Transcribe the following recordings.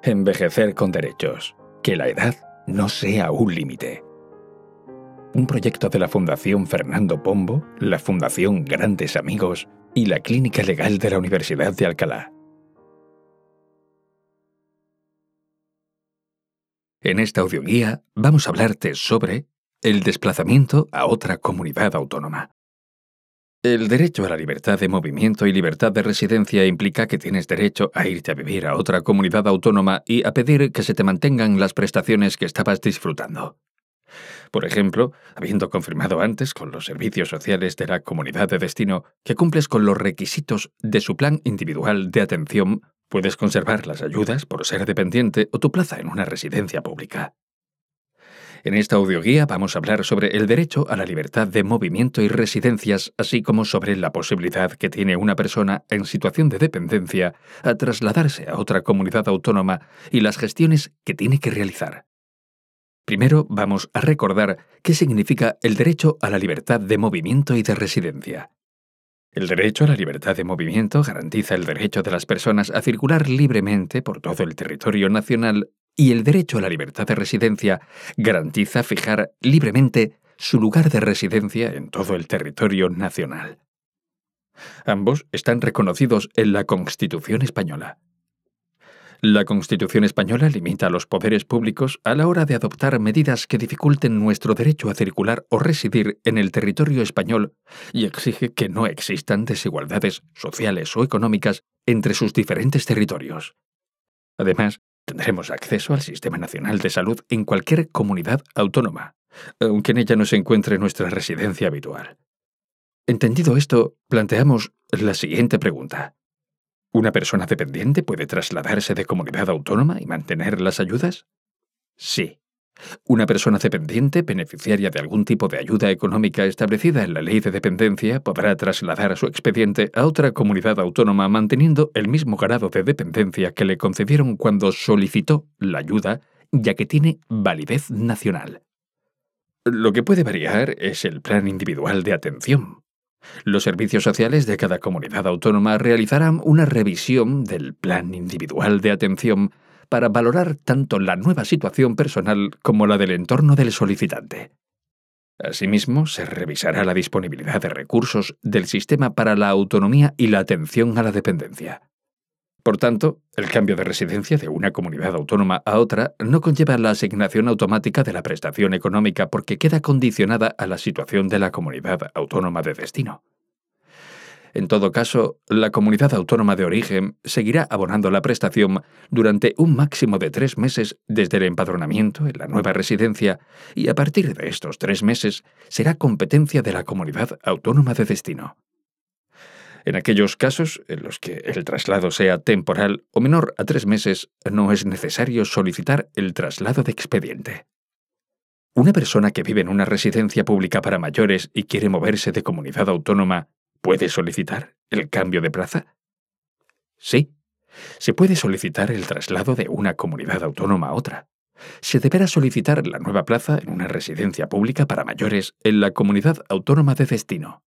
Envejecer con derechos. Que la edad no sea un límite. Un proyecto de la Fundación Fernando Pombo, la Fundación Grandes Amigos y la Clínica Legal de la Universidad de Alcalá. En esta audioguía vamos a hablarte sobre el desplazamiento a otra comunidad autónoma. El derecho a la libertad de movimiento y libertad de residencia implica que tienes derecho a irte a vivir a otra comunidad autónoma y a pedir que se te mantengan las prestaciones que estabas disfrutando. Por ejemplo, habiendo confirmado antes con los servicios sociales de la comunidad de destino que cumples con los requisitos de su plan individual de atención, puedes conservar las ayudas por ser dependiente o tu plaza en una residencia pública. En esta audioguía vamos a hablar sobre el derecho a la libertad de movimiento y residencias, así como sobre la posibilidad que tiene una persona en situación de dependencia a trasladarse a otra comunidad autónoma y las gestiones que tiene que realizar. Primero vamos a recordar qué significa el derecho a la libertad de movimiento y de residencia. El derecho a la libertad de movimiento garantiza el derecho de las personas a circular libremente por todo el territorio nacional y el derecho a la libertad de residencia garantiza fijar libremente su lugar de residencia en todo el territorio nacional. Ambos están reconocidos en la Constitución española. La Constitución española limita a los poderes públicos a la hora de adoptar medidas que dificulten nuestro derecho a circular o residir en el territorio español y exige que no existan desigualdades sociales o económicas entre sus diferentes territorios. Además, tendremos acceso al Sistema Nacional de Salud en cualquier comunidad autónoma, aunque en ella no se encuentre nuestra residencia habitual. Entendido esto, planteamos la siguiente pregunta. ¿Una persona dependiente puede trasladarse de comunidad autónoma y mantener las ayudas? Sí. Una persona dependiente, beneficiaria de algún tipo de ayuda económica establecida en la Ley de Dependencia, podrá trasladar su expediente a otra comunidad autónoma manteniendo el mismo grado de dependencia que le concedieron cuando solicitó la ayuda, ya que tiene validez nacional. Lo que puede variar es el plan individual de atención. Los servicios sociales de cada comunidad autónoma realizarán una revisión del plan individual de atención para valorar tanto la nueva situación personal como la del entorno del solicitante. Asimismo, se revisará la disponibilidad de recursos del sistema para la autonomía y la atención a la dependencia. Por tanto, el cambio de residencia de una comunidad autónoma a otra no conlleva la asignación automática de la prestación económica porque queda condicionada a la situación de la comunidad autónoma de destino. En todo caso, la comunidad autónoma de origen seguirá abonando la prestación durante un máximo de 3 meses desde el empadronamiento en la nueva residencia y a partir de estos 3 meses será competencia de la comunidad autónoma de destino. En aquellos casos en los que el traslado sea temporal o menor a 3 meses, no es necesario solicitar el traslado de expediente. ¿Una persona que vive en una residencia pública para mayores y quiere moverse de comunidad autónoma puede solicitar el cambio de plaza? Sí, se puede solicitar el traslado de una comunidad autónoma a otra. Se deberá solicitar la nueva plaza en una residencia pública para mayores en la comunidad autónoma de destino.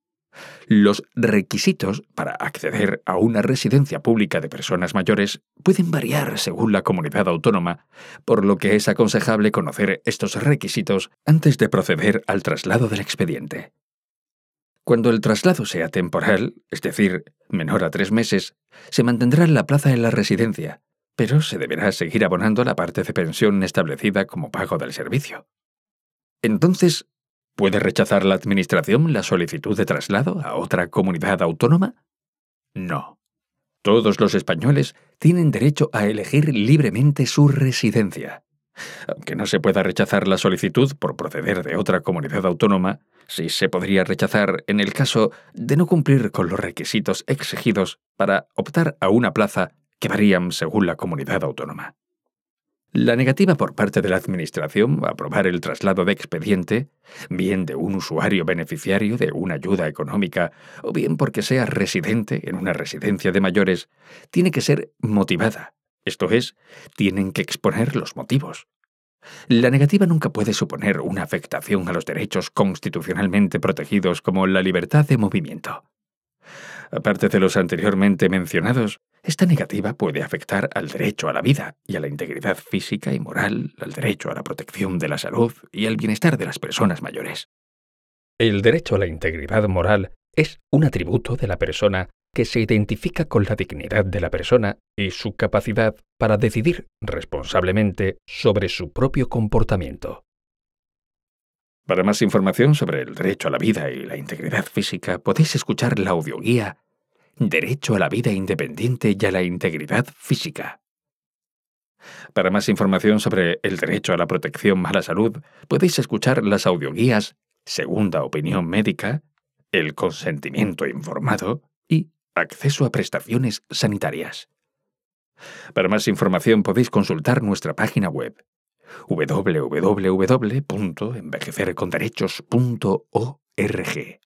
Los requisitos para acceder a una residencia pública de personas mayores pueden variar según la comunidad autónoma, por lo que es aconsejable conocer estos requisitos antes de proceder al traslado del expediente. Cuando el traslado sea temporal, es decir, menor a 3 meses, se mantendrá la plaza en la residencia, pero se deberá seguir abonando la parte de pensión establecida como pago del servicio. Entonces, ¿puede rechazar la Administración la solicitud de traslado a otra comunidad autónoma? No. Todos los españoles tienen derecho a elegir libremente su residencia. Aunque no se pueda rechazar la solicitud por proceder de otra comunidad autónoma, sí se podría rechazar en el caso de no cumplir con los requisitos exigidos para optar a una plaza que varían según la comunidad autónoma. La negativa por parte de la Administración a aprobar el traslado de expediente, bien de un usuario beneficiario de una ayuda económica o bien porque sea residente en una residencia de mayores, tiene que ser motivada, esto es, tienen que exponer los motivos. La negativa nunca puede suponer una afectación a los derechos constitucionalmente protegidos como la libertad de movimiento. Aparte de los anteriormente mencionados, Esta negativa puede afectar al derecho a la vida y a la integridad física y moral, al derecho a la protección de la salud y al bienestar de las personas mayores. El derecho a la integridad moral es un atributo de la persona que se identifica con la dignidad de la persona y su capacidad para decidir responsablemente sobre su propio comportamiento. Para más información sobre el derecho a la vida y la integridad física, podéis escuchar la audioguía Derecho a la vida independiente y a la integridad física. Para más información sobre el derecho a la protección a la salud, podéis escuchar las audioguías Segunda opinión médica, El consentimiento informado y Acceso a prestaciones sanitarias. Para más información podéis consultar nuestra página web www.envejecerconderechos.org.